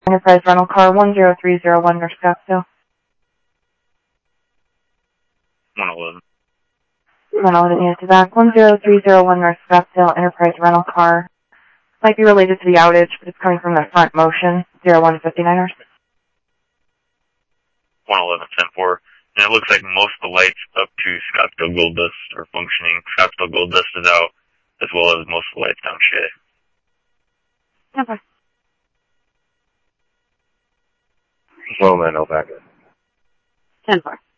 Enterprise rental car 10301 North Scottsdale. 111. 111 units to back. 10301 North Scottsdale Enterprise rental car. Might be related to the outage, but it's coming from the front motion. 0159ers. 111, 10-4. And it looks like most of the lights up to Scottsdale Gold Dust are functioning. Scottsdale Gold Dust is out, as well as most of the lights down Shea. 10-4. Well, man, no backup. 10-4.